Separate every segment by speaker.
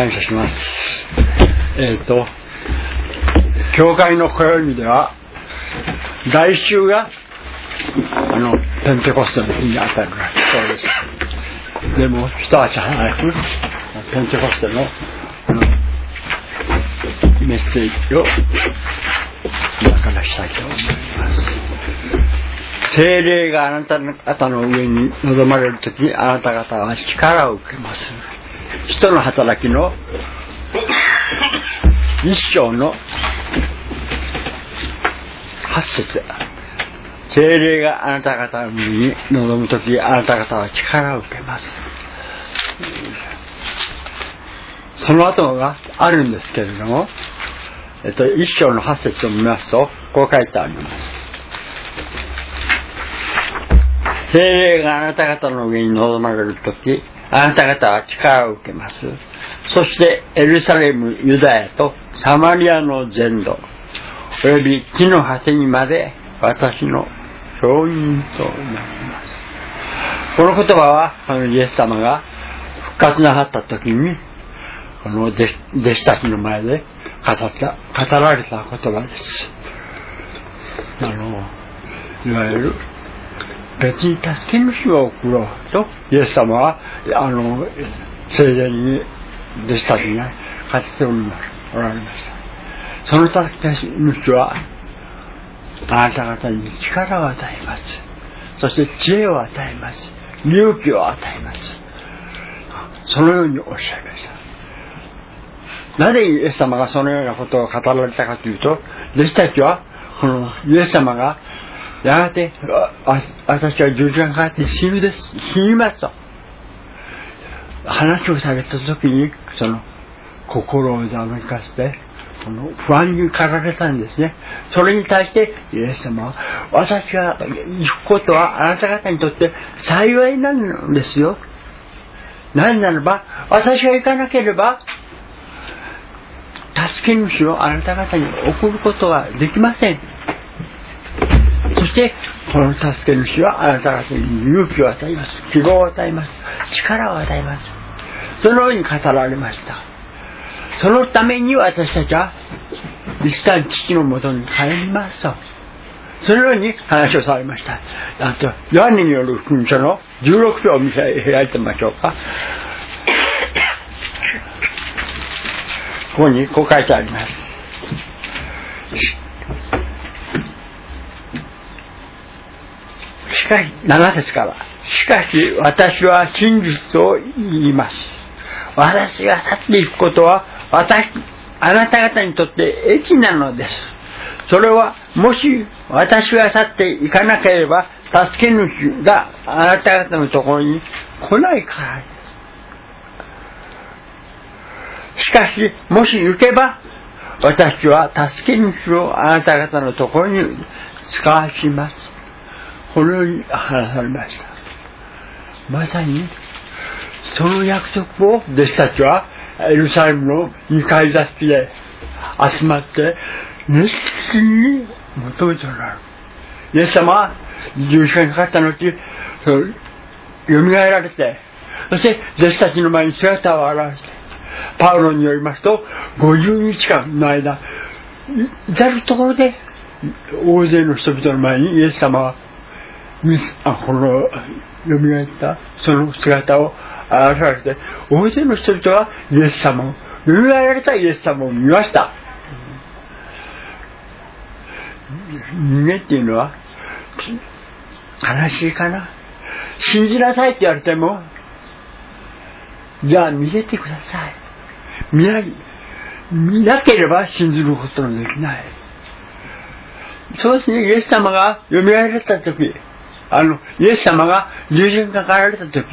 Speaker 1: 感謝します。教会の暦では来週がペンテコステの日に当たるそうです。でも一足早くペンテコステのメッセージを今からしたいと思います。聖霊があなた方の上に臨まれるとき、あなた方は力を受けます。使徒の働きの一章の8節。聖霊があなた方の上に臨むとき、あなた方は力を受けます。その後があるんですけれども、一章の8節を見ますとこう書いてあります。聖霊があなた方の上に臨まれるとき、あなた方は力を受けます。そしてエルサレム、ユダヤとサマリアの全土および地の果てにまで私の証人となります。この言葉はイエス様が復活なさったときにこの弟子たちの前で語られた言葉です。いわゆる別に助け主を送ろうとイエス様は聖霊に弟子たちに語っておられました。その助け主はあなた方に力を与えます。そして知恵を与えます。勇気を与えます。そのようにおっしゃいました。なぜイエス様がそのようなことを語られたかというと、弟子たちはこのイエス様がやがて私は十字架にかかって死にますと話をされた時にその心をざわめかせて不安に駆られたんですね。それに対してイエス様は私が行くことはあなた方にとって幸いなんですよ。なぜならば私が行かなければ助け主をあなた方に送ることはできません。そしてこの助け主はあなた方に勇気を与えます。希望を与えます。力を与えます。そのように語られました。そのために私たちは一旦父のもとに帰りますとそのように話をされました。あとヨハネによる福音書の16章を開いてみましょうか。ここにこう書いてあります。しかし7節からしかし私は真実を言います。私が去っていくことはあなた方にとって益なのです。それはもし私が去っていかなければ助け主があなた方のところに来ないからです。しかしもし行けば私は助け主をあなた方のところに使わします。このように話されました。まさにその約束を弟子たちはエルサレムの2階座敷で集まって熱心に求めておられる。イエス様は十字架にかかった後よみがえられてそして弟子たちの前に姿を現してパウロによりますと50日間の間至るところで大勢の人々の前にイエス様はこのよみがえったその姿を現されて大勢の人々はイエス様をよみがえられたイエス様を見ました。人間っていうのは悲しいかな。信じなさいって言われてもじゃあ見せてください。見なければ信じることのできない。そうですね。イエス様がよみがえられた時イエス様が十字架にかかられた時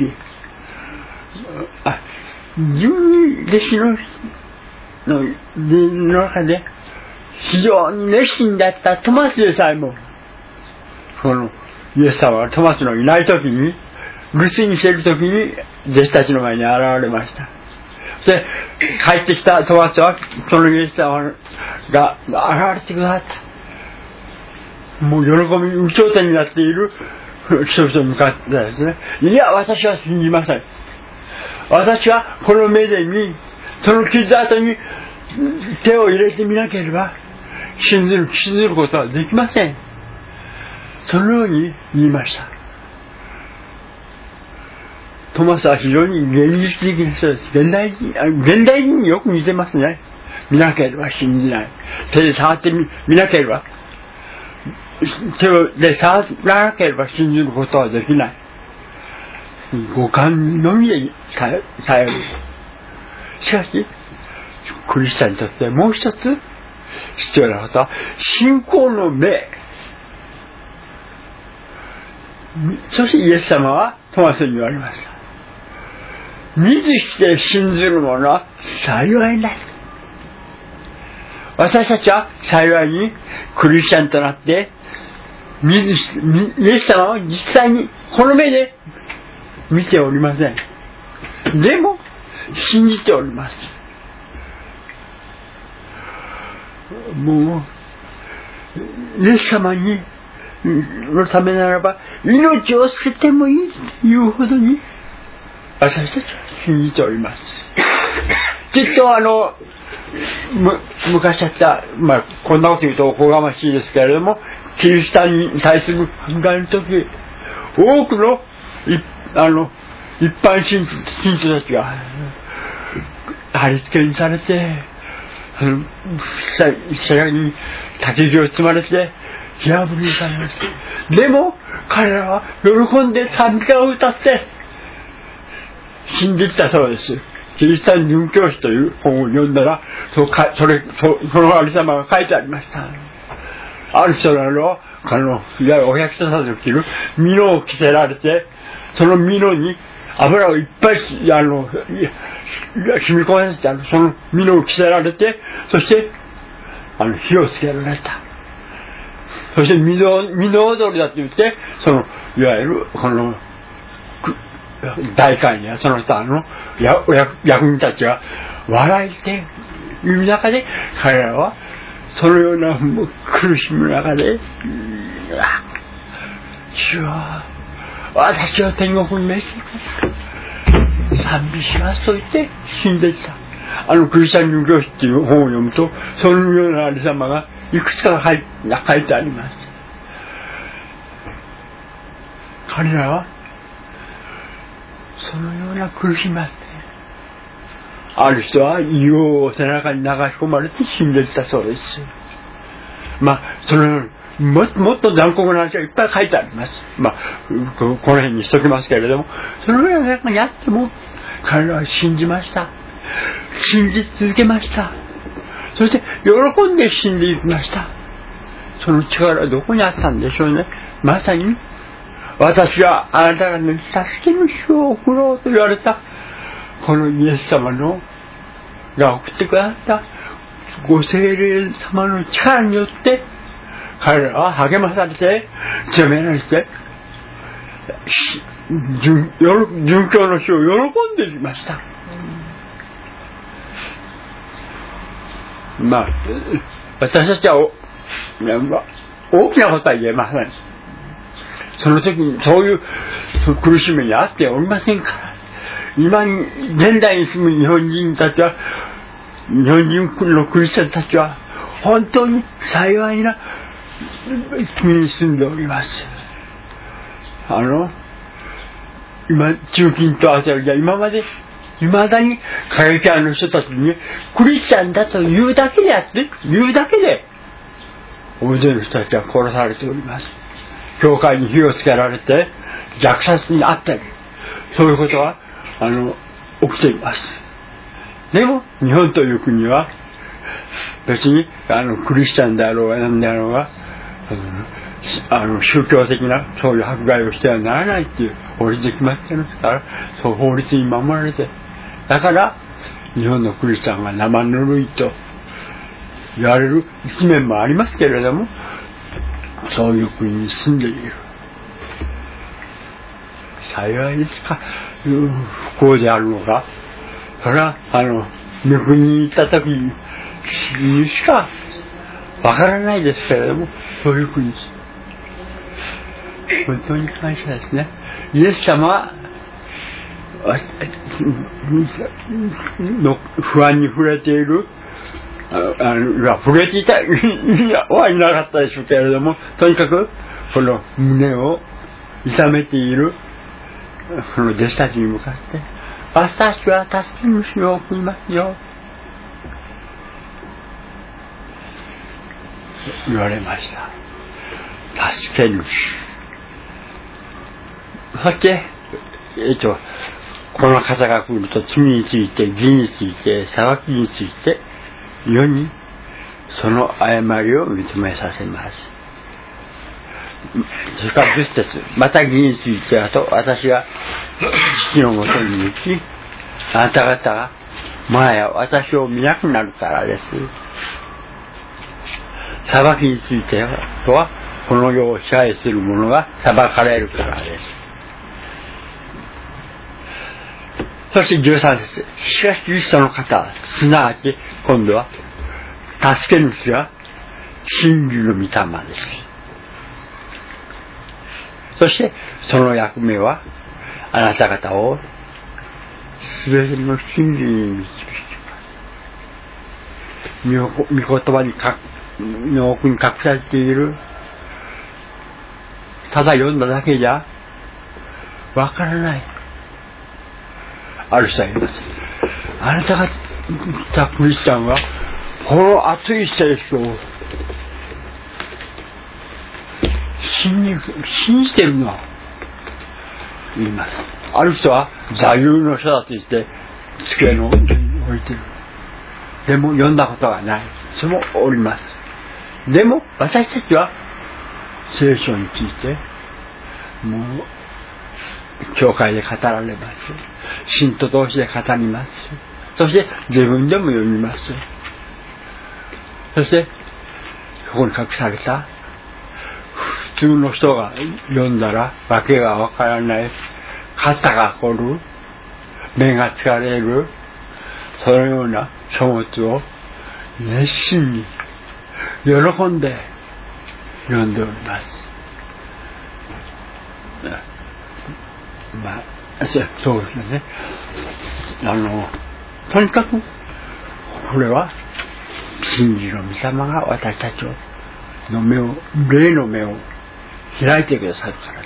Speaker 1: 12弟子の中で非常に熱心だったトマスでさえもこのイエス様がトマスのいない時に留守にしている時に弟子たちの前に現れました。そして帰ってきたトマスはそのイエス様が現れてくださった。もう喜び有頂天になっている人々に向かってですね、いや私は信じません。私はこの目で見その傷跡に手を入れてみなければ信ずることはできません。そのように言いました。トマスは非常に現実的な人です。現代人によく似てますね。見なければ信じない。手で触ってみなければ、手で触らなければ信じることはできない。五感のみで頼る。しかし、クリスチャンにとってもう一つ必要なことは、信仰の目。そしてイエス様はトマスに言われました。見ずして信ずる者は幸いだ。私たちは幸いにクリスチャンとなって、イエス様を実際にこの目で見ておりません。でも信じております。もうイエス様のためならば命を捨ててもいいというほどに私たちは信じております。きっと昔あった、こんなこと言うとおこがましいですけれども、キリシタンに対する迫害の時、多くの一般信徒たちが貼り付けにされて、射撃に竹木を積まれて火あぶりにされました。でも彼らは喜んで賛美歌を歌って信じたそうです。キリシタン殉教師という本を読んだら、そのありさまが書いてありました。ある人らの、いわゆるお百姓さんの着る蓑を着せられて、その蓑に油をいっぱい染み込ませてその蓑を着せられて、そして火をつけられた。そして蓑踊りだと言って、いわゆる大会にはその他の役人たちが笑いている中で、彼らはそのような苦しみの中で、主よ、私を天国に召してください、賛美しますと言って死んでいった。クリスチャン殉教師っていう本を読むと、そのようなありさまがいくつか書いてあります。彼らはそのような苦しみがあって、ある人は硫黄を背中に流し込まれて死んでいったそうです。そのようにもっと残酷な話がいっぱい書いてあります。この辺にしときますけれども、そのような中にあっても彼らは信じました。信じ続けました。そして喜んで死んでいきました。その力はどこにあったんでしょうね。まさに私はあなた方に助け主を送ろうと言われたこのイエス様が送ってくださったご聖霊様の力によって彼らは励まされて責められて殉教の死を喜んでいました。私たちは大きなことは言えません。その時にそういう苦しみにあっておりませんから。今現代に住む日本人たちは、日本人のクリスチャンたちは本当に幸いな国に住んでおります。今中近東あたりで未だに過激派の人たちにクリスチャンだと言うだけで大勢の人たちは殺されております。教会に火をつけられて虐殺にあったり、そういうことは起きています。でも日本という国は別にクリスチャンであろうが何であろうが宗教的なそういう迫害をしてはならないっていう法律で決まっていますから、そう法律に守られて、だから日本のクリスチャンが生ぬるいと言われる一面もありますけれども、そういう国に住んでいる。幸いですか、不幸であるのか。それは御国に行った時にしかわからないですけれども、そういう国です。本当に感謝ですね。イエス様は不安に触れている触れていたはいなかったでしょうけれども、とにかくこの胸を痛めているこの弟子たちに向かって、私は助け主を送りますよ言われました。助け主。そしてこの方が来ると罪について、義について、裁きについて世にその誤りを認めさせます。それから10節、また義についてはと、私は父のもとに行き、あなた方がもはや私を見なくなるからです。裁きについてはとは、この世を支配する者が裁かれるからです。そして13節、しかしその方、すなわち今度は助け主は真理の御霊です。そしてその役目はあなた方をすべての真理に導きます。御言葉の奥に隠されている、ただ読んだだけじゃわからない。ある人は言います。あなたが言ったクリスチャンはこの熱い聖書を信じてるの言います。ある人は座右の書だと言って机の上に置いてる。でも読んだことがない人もおります。でも私たちは聖書についてもう教会で語られます。信徒同士で語ります。そして自分でも読みます。そしてここに隠された普通の人が読んだらわけがわからない、肩が凝る、目が疲れる、そのような書物を熱心に喜んで読んでおります。そうですね。とにかくこれは真理の御霊が私たちの目を、霊の目を開いてくださるからです。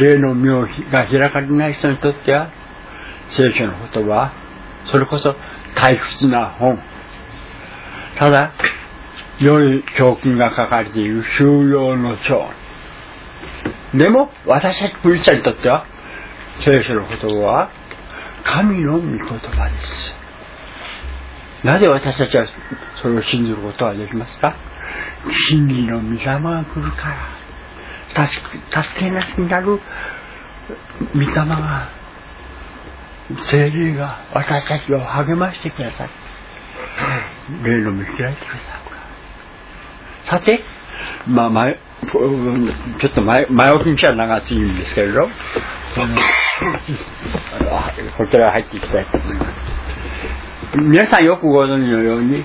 Speaker 1: 霊の目が開かれない人にとっては聖書の言葉はそれこそ退屈な本、ただ良い教訓が書かれている修養の書。でも私たちクリスチャンにとっては聖書の言葉は神の御言葉です。なぜ私たちはそれを信じることができますか？真理の御霊が来るから。助けなしになる御霊が、聖霊が私たちを励ましてください。霊の目開いてくださるから。さて、ちょっと前置きにしたら長すぎるんですけれど、こちら入っていきたいと思います。皆さんよくご存知のように、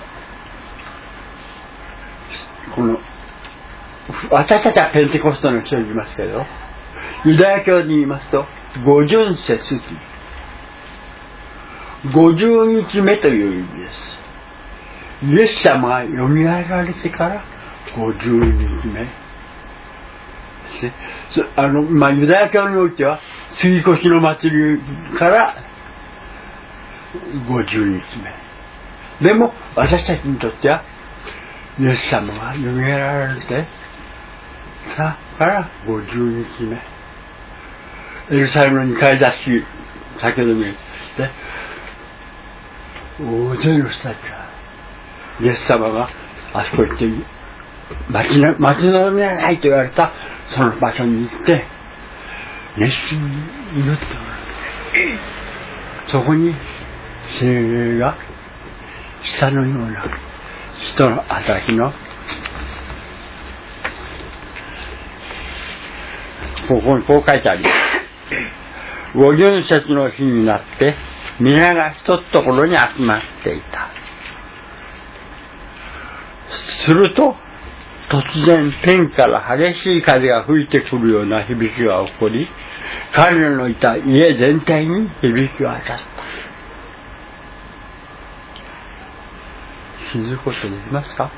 Speaker 1: 私たちはペンテコストの人に言いますけど、ユダヤ教に言いますと五旬節、50日目という意味です。イエス様がよみがえられてから50日目ですね。ユダヤ教においては杉越の祭りから50日目。でも私たちにとってはイエス様がよみがえられてから50日目。エルサレムの2階座敷、先ほども言って大勢の人たちはイエス様があそこ行って待ち望みがないと言われたその場所に行って熱心に祈っておられる。そこに聖霊が下のような人の働きのここにこう書いてあります。50節の日になって皆が一つところに集まっていた。すると突然天から激しい風が吹いてくるような響きが起こり、 彼らのいた家全体に響き渡った。信じることできますか？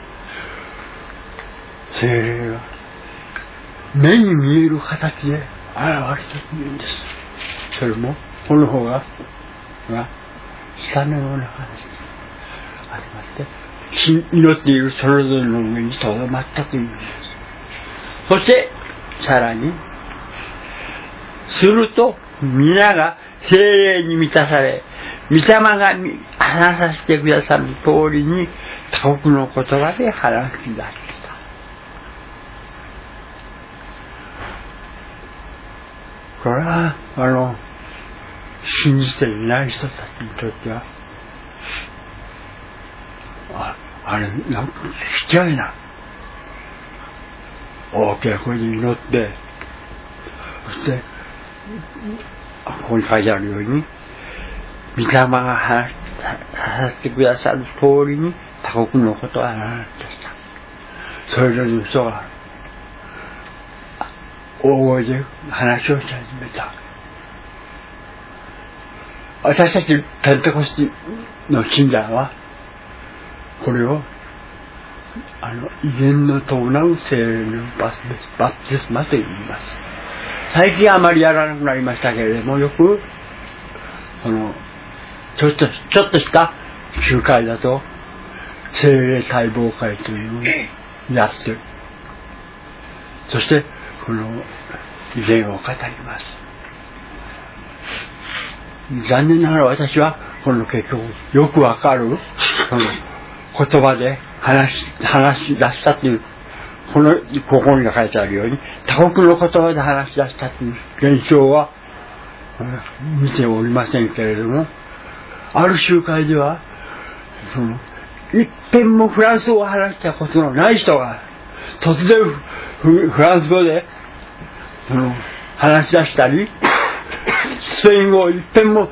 Speaker 1: 聖霊が目に見える形で現れてくるんです。それもこの方が下のような形でありまして、祈っているそれぞれの上にとどまったという意味です。そしてさらにすると皆が聖霊に満たされ、御霊が話させてくださる通りに他国の言葉で話し出した。これは信じていない人たちにとってはなんかちっちゃいな、大きな声で祈って、そしてここに書いてあるように御霊が話させてくださる通りに他国のことは話してきた。それぞれの人が大声で話をし始めた。私たちペンテコステの信者はこれを威厳の伴う聖霊のバプテスマと言います。最近あまりやらなくなりましたけれども、よくちょっとした集会だと聖霊待望会というのをやって、そしてこの威厳を語ります。残念ながら私はこの結局よくわかるこの言葉で話し出したという、ここに書いてあるように他国の言葉で話し出したという現象は見ておりませんけれども、ある集会では一遍もフランス語を話したことのない人が突然フランス語で話し出したり、スペイン語を一遍も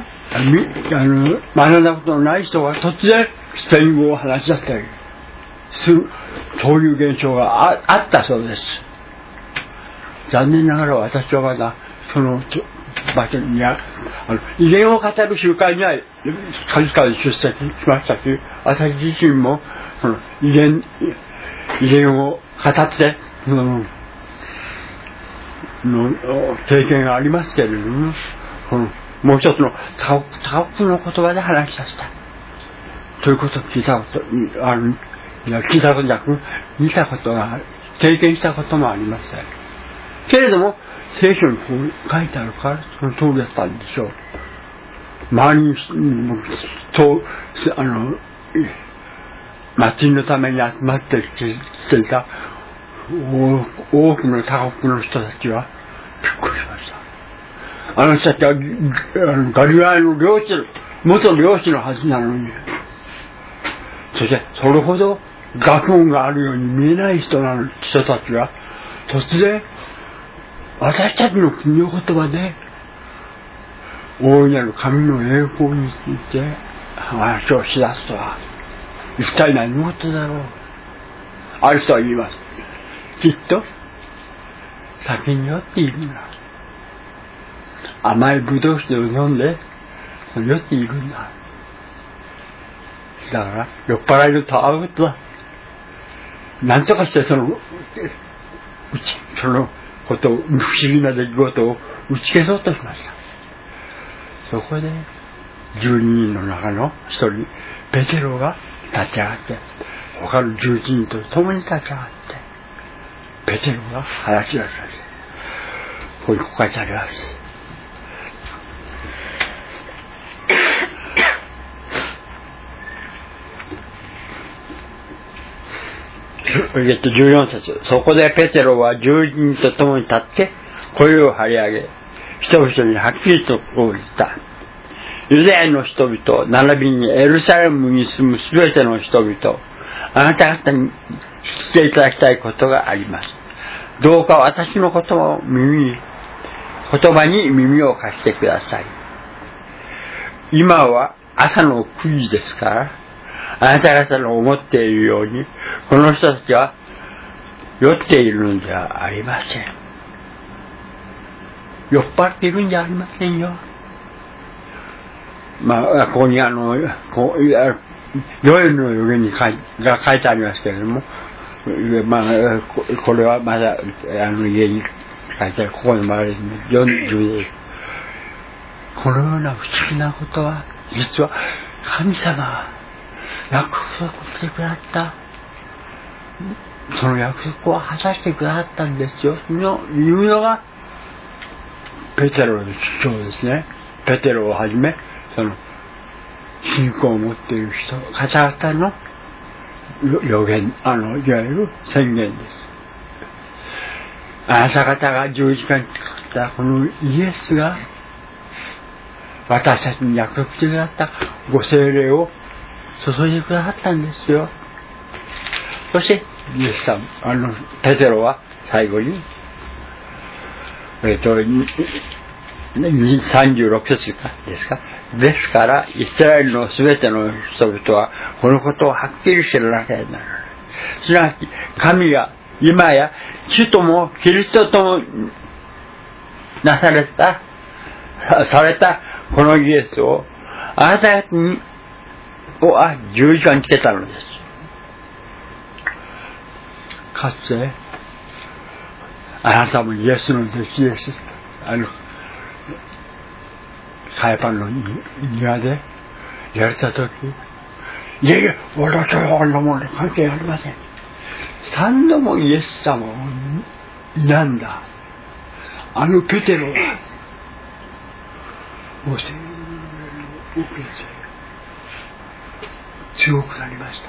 Speaker 1: 学んだことのない人が突然スペイン語を話し出したりする、そういう現象があったそうです。残念ながら私はまだその場所に威厳を語る集会には数々出席しましたし、私自身もその威厳を語っての経験がありますけれども、もう一つの他国の言葉で話し出したということを聞いたことなく、見たことがある、経験したこともありませんけれども、聖書にこう書いてあるからその通りだったんでしょう。周りに祭りのために集まってきていた多くの他国の人たちはびっくりしました。あの人たちはガリラヤの元漁師のはずなのに、そしてそれほど学問があるように見えない人たちは突然私たちの国の言葉で大いなる神の栄光について話をしだすとは一体何のことだろう。ある人は言います。きっと酒に酔っているんだ。甘いブドウ酒を飲んで酔っているんだ。だから酔っ払いのと会うとは何とかしてそのことを、不思議な出来事を打ち消そうとしました。そこで12人の中の一人ペテロが立ち上がって、他の11人と共に立ち上がってペテロが話し出しました。ここに書いてあります。14節。そこでペテロは11人と共に立って声を張り上げ、人々にはっきりとこう言った。ユダヤの人々、並びにエルサレムに住むすべての人々、あなた方に聞いていただきたいことがあります。どうか私の言葉に耳を貸してください。今は朝の9時ですから、あなた方の思っているようにこの人たちは酔っているのではありません。 酔っ払っているんじゃありませんよ。まあ、ここにこうヨエルの予言に書いてありますけれども、まあ、これはまだ家に書いてある、ここにまで40です。このような不思議なことは、実は神様が約束してくださった。その約束を果たしてくださったんですよ。いうのが、ペテロの主張ですね。ペテロをはじめ、その、信仰を持っている人、方々の予言、いわゆる宣言です。あなた方が十字架にかかったこのイエスが、私たちに約束してくださったご聖霊を注いでくださったんですよ。そして、イエスさん、ペテロは最後に、36節ですか。ですから、イスラエルのすべての人々は、このことをはっきり知らなければならない。すなわち、神が今や、主ともキリストともされた、このイエスを、あなた方に、十字架につけたのです。かつて、あなたもイエスの弟子です。カヤパンの庭でやれたとき、いやいや、私はあんなもの関係ありません。3度もイエス様を否んだ。ペテロは、ご聖霊を受けて強くなりました。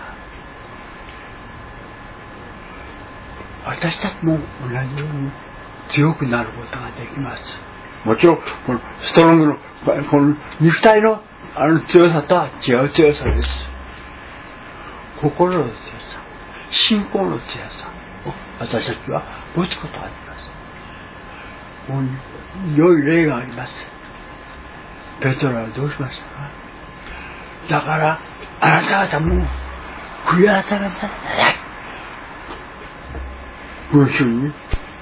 Speaker 1: 私たちも同じように強くなることができます。もちろん、このストロングの、この肉体の強さとは違う強さです。心の強さ、信仰の強さを私たちは持つことがあります。良い例があります。ペトロはどうしましたか？だから、あなた方も悔い改めなさい。群衆に、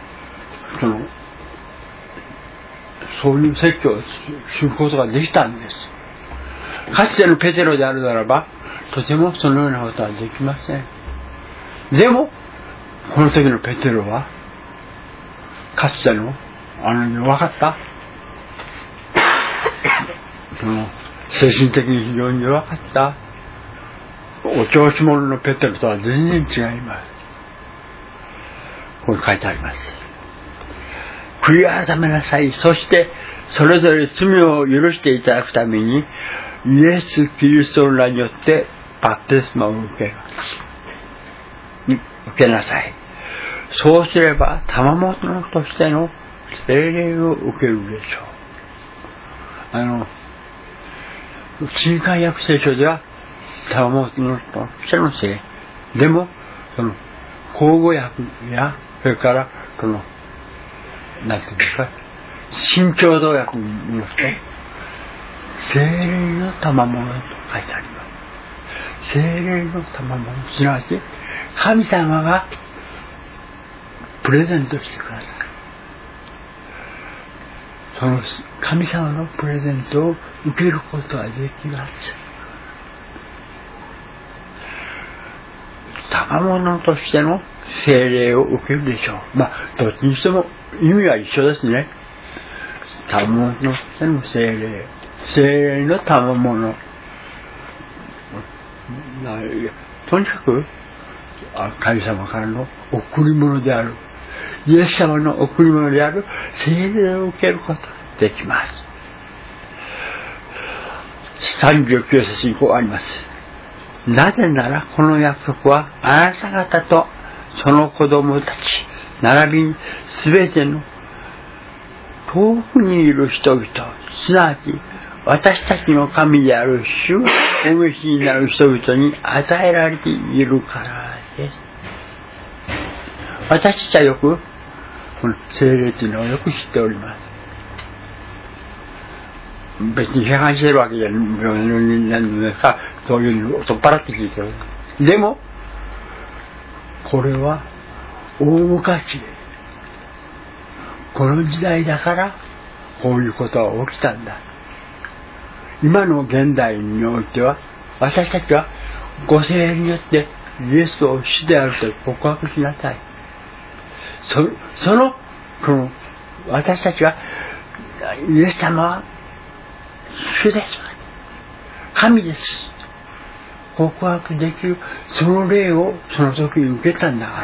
Speaker 1: そういう説教をすることができたんです。かつてのペテロであるならば、とてもそのようなことはできません。でも、この時のペテロは、かつての、弱かった精神的に非常に弱かった、お調子者のペテロとは全然違います。ここに書いてあります。悔い改めなさい。そして、それぞれ罪を許していただくために、イエス・キリストの名によってバプテスマを受けなさい。そうすれば、賜物としての聖霊を受けるでしょう。新海訳聖書では、賜物としての聖霊。でも、口語訳や、それから、なんていうんですか、新共同訳によって、聖霊の賜物と書いてあります。聖霊の賜物、すなわち、神様がプレゼントしてください。その神様のプレゼントを受けることができます。賜物としての聖霊を受けるでしょう。どっちにしても意味は一緒ですね。賜物としての聖霊。聖霊の賜物。とにかく、神様からの贈り物である。イエス様の贈り物である聖霊を受けることができます。39節にこうあります。なぜならこの約束はあなた方とその子供たち、並びにすべての遠くにいる人々、すなわち私たちの神である主がお召しになる人々に与えられているからです。私たちはよく、この聖霊というのをよく知っております。別に批判しているわけじゃないのですか、そういうのを取っ払って聞いてる。でも、これは大昔、この時代だからこういうことが起きたんだ。今の現代においては、私たちはご聖霊によってイエスを主であると告白しなさい。この私たちはイエス様は主です。神です。告白できるその霊をその時に受けたんだから。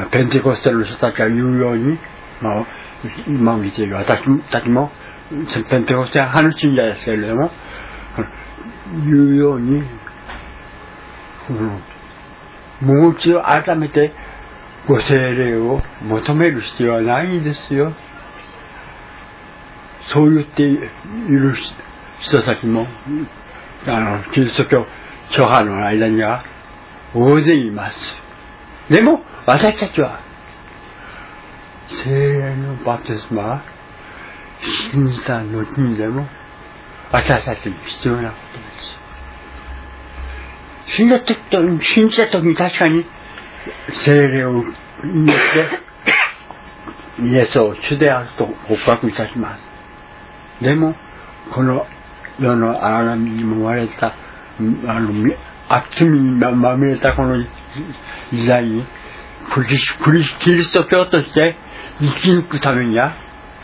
Speaker 1: ペンテコステルの人たちが言うように、今見ている私たちもペンテコステル派の信者ですけれども、言うように、もう一度改めてご聖霊を求める必要はないんですよ。そう言っている人たちもキリスト教派の間には大勢います。でも私たちは聖霊のバプテスマは信じた後にでも私たちに必要なことです。信じた時に確かに聖霊をによってイエスを主であると告白いたします。でもこの世の荒波にもまれた罪にまみれたこの時代にキリスト教として生き抜くためには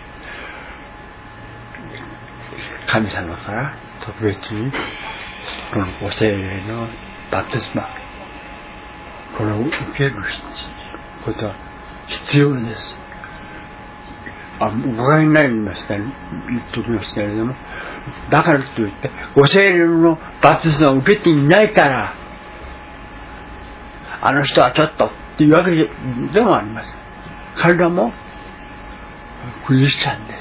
Speaker 1: 神様から特別にこのご聖霊のバプテスマこれを受けることは必要です。お伺いになりましたね、言っておきますけれども、だからといってご聖霊のバプテスマを受けていないからあの人はちょっとっていうわけでもありません。彼らもクリスチャンです。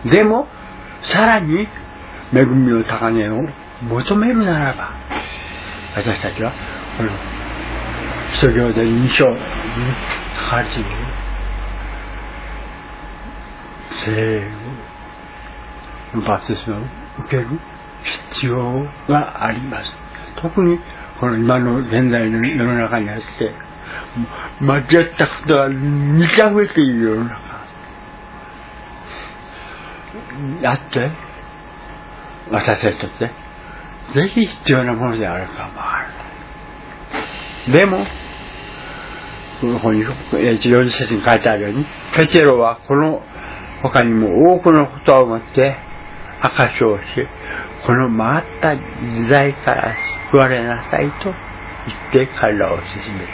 Speaker 1: でもさらに恵みの高値を求めるならば私たちはこの使徒行伝2章に書かれている聖霊のバプテスマを受ける必要があります。特にこの今の現代の世の中にあって間違ったことが満ち溢れている世の中あって私たちにとってぜひ必要なものであるかもある。でもこの本に40節に書いてあるようにペテロはこの他にも多くのことをもって証しをしこの回った時代から救われなさいと言って彼らを進め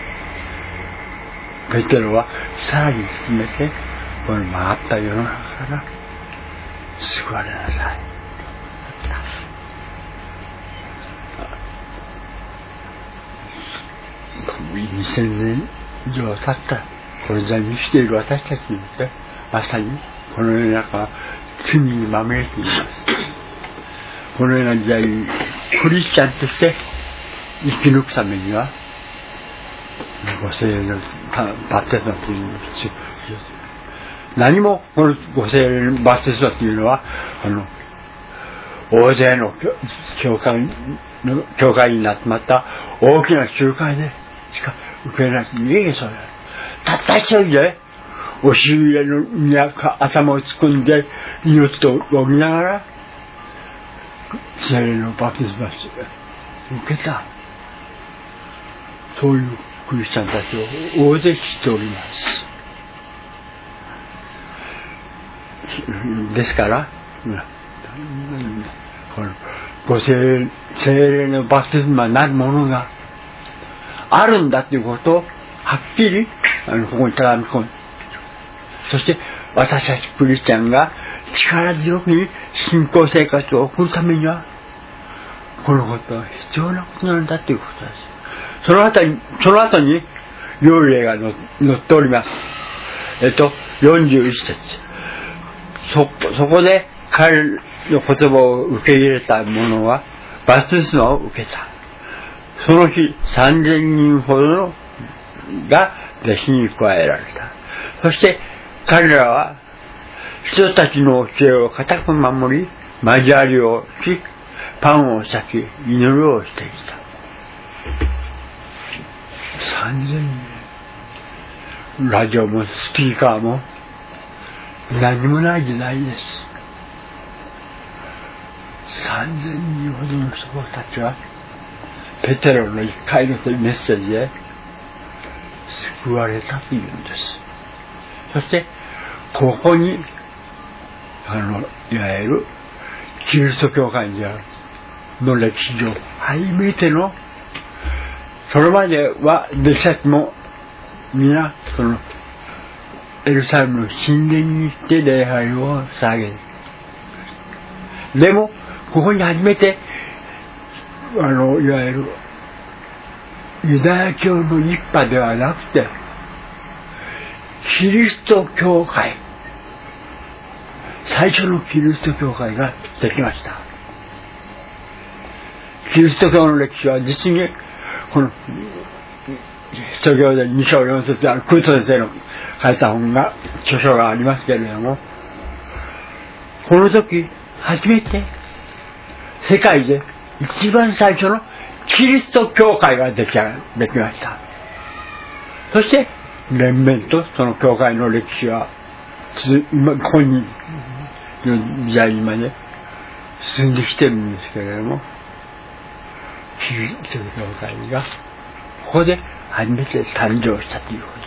Speaker 1: た。ペテロはさらに進めてこの回った世の中から救われなさい。2000年以上経ったこの時代に生きている私たちにとってまさにこの世の中は罪にまみれています。このような時代にクリスチャンとして生き抜くためにはご聖霊のバプテスマというのが必要です。何もこのご聖霊のバプテスマというのは大勢の教会に集まった大きな集会でしか受けなくていいそうだ。たった一人で押し入れのに頭を突っ込んで命と呼びながら聖霊のバプテスマを受けた。そういうクリスチャンたちを大勢知っております。ですからこのご聖霊のバプテスマなるものがあるんだということをはっきりここにたらみ込む。そして私たちクリスチャンが力強くに信仰生活を送るためにはこのことは必要なことなんだということです。その後に要例が載っております。41節。そこで彼の言葉を受け入れた者はバプテスマを受けた。その日3000人ほどが弟子に加えられた。そして彼らは人たちの教えを固く守り交わりをしパンを裂き祈りをしていた。3000人ラジオもスピーカーも何もない時代です。3000人ほどの人たちはペテロの1回のメッセージで救われたというんです。そしてここにいわゆるキリスト教会の歴史上初めての、それまでは弟子たちも皆そのエルサレムの神殿に行って礼拝を捧げる。でもここに初めていわゆるユダヤ教の一派ではなくてキリスト教会、最初のキリスト教会ができました。キリスト教の歴史は実にこの使徒行伝2章4節であるクルト先生の書いた本が著書がありますけれども、この時初めて世界で一番最初のキリスト教会ができました。そして連綿とその教会の歴史は今時代にまで進んできてるんですけれども、キリスト教会がここで初めて誕生したということです。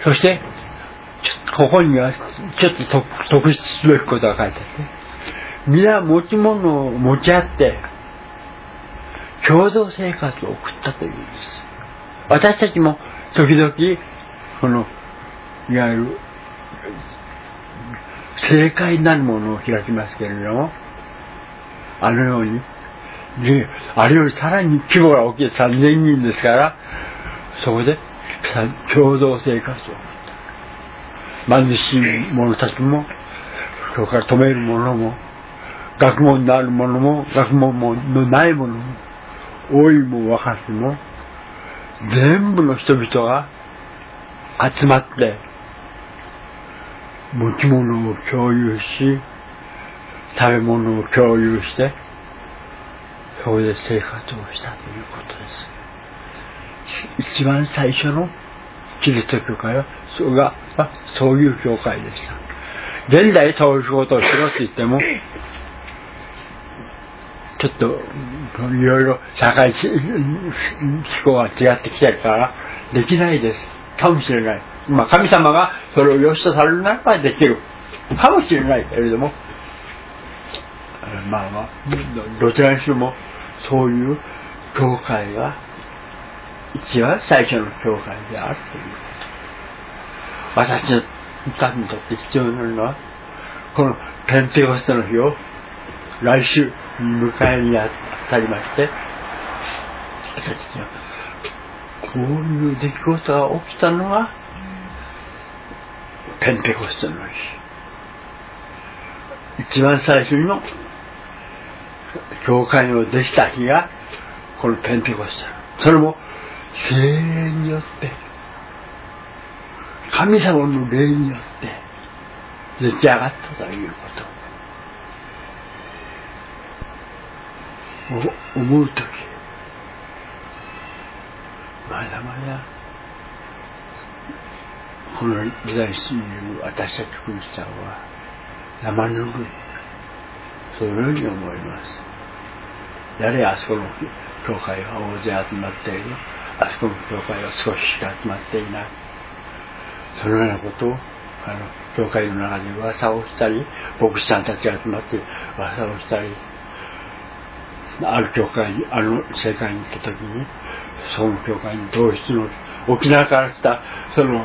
Speaker 1: そしてここにはちょっと特筆すべきことが書いてあって、皆持ち物を持ち合って共同生活を送ったというんです。私たちも時々このいわゆる正解なるものを開きますけれども、あのようにあれよりさらに規模が大きい3000人ですから、そこで共同生活を送った。貧しい者たちも、それから止める者も、学問のある者も学問のない者も、老いも若きも、全部の人々が集まって持ち物を共有し、食べ物を共有して、そこで生活をしたということです。一番最初のキリスト教会はそういう教会でした。現代そういうことをしろって言ってもちょっといろいろ社会思考が違ってきてるからできないですかもしれない。神様がそれを良しとされるならばできるかもしれないけれども、どちらにしてもそういう教会が一番最初の教会であるという。私たちにとって必要なのは、このペンテコステの日を来週迎えに当たりまして、私たちはこういう出来事が起きたのがペンテコステの日。一番最初の教会をできた日がこのペンテコステ。それも聖霊によって、神様の霊によって出来上がったということを思うとき、まだまだこの時代に住んでいる私たちクリスチャンは生ぬるい、そういうように思います。誰あそこの教会が大勢集まっている、あそこの教会は少ししか集まっていない、そのようなことを教会の中で噂をしたり、牧師さんたちが集まって噂をしたり、ある教会に聖会に行った時に、その教会に同室の沖縄から来たそのいわ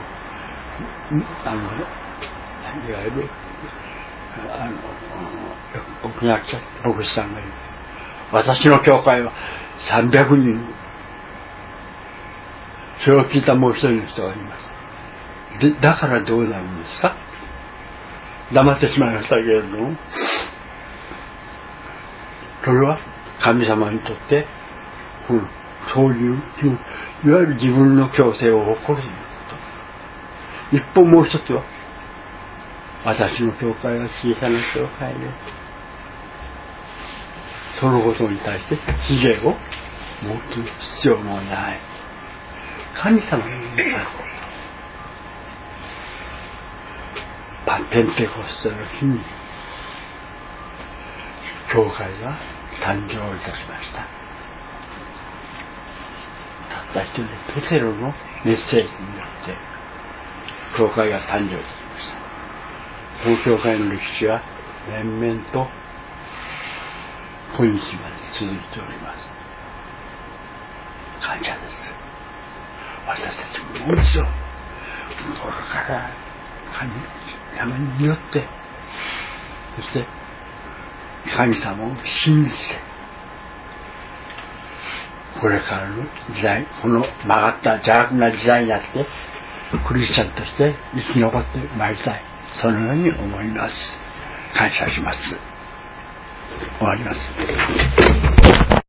Speaker 1: ゆる沖縄来た牧師さんがいる。私の教会は300人。それを聞いたもう一人の人がいます。だからどうなるんですか？黙ってしまいましたけれども、それは神様にとって、そういういわゆる自分の強制を起こるということ。一方もう一つは、私の教会は小さな教会で、そのことに対して卑下を持つ必要もない。神様に言うこと。 ペンテコステの日に教会が誕生いたしました。たった一人ペテロのメッセージによって教会が誕生いたしました。この教会の歴史は連綿と今日まで続いております。感謝です。私たちももう一度心から神によってそして神様を信じてこれからの時代この曲がった邪悪な時代になってクリスチャンとして生き残ってまいりたいそのように思います。感謝します。終わります。